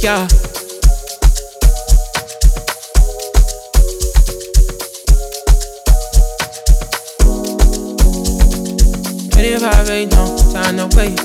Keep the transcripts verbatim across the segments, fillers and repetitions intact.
y'all. twenty-five ain't no time to wait.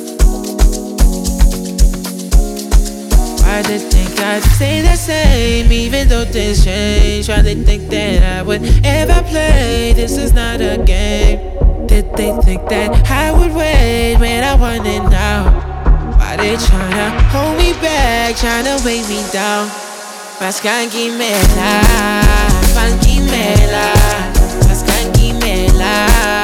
Why they think I'd stay the same even though things change? Why they think that I would ever play? This is not a game. Did they think that I would wait when I want it now? Why they tryna hold me back, tryna weigh me down? Mas skanky mela, funky mela, mas skanky mela,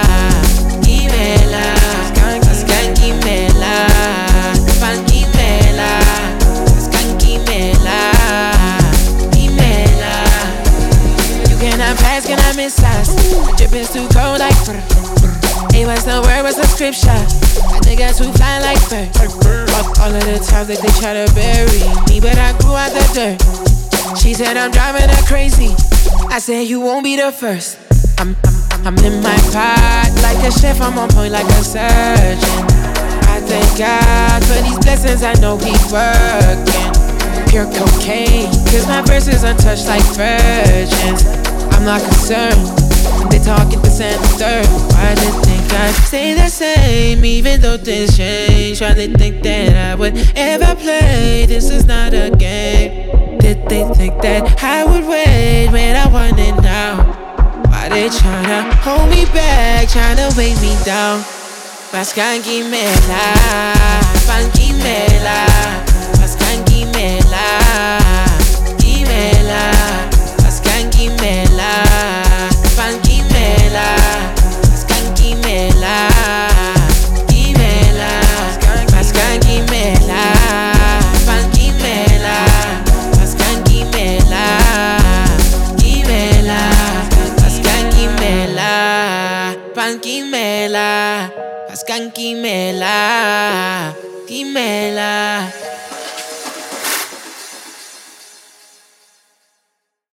mela, mas skanky mela, funky mela, mas skanky mela, mela. You cannot pass, cannot miss us. The drip is too cold like brr. Hey, what's the word, what's the scripture? I think I too fly like bird. All, all of the times that they try to bury me, but I grew out the dirt. She said I'm driving her crazy. I said you won't be the first. I'm, I'm, I'm in my pot like a chef. I'm on point like a surgeon. I thank God for these blessings. I know He's working. Pure cocaine, cause my verse is untouched like virgins. I'm not concerned. They talking this and the third. Why they think I'd stay the same even though things change? Why they think that I would ever play? This is not a game. Did they think that I would wait when I want it now? Why they tryna hold me back, tryna weigh me down? Mas skanky mela, funky mela, mas skanky mela, mela, mas skanky mela. Funky mela, skanky mela, mela, skanky mela, funky mela, skanky mela, mela, skanky mela, funky mela, skanky mela, mela.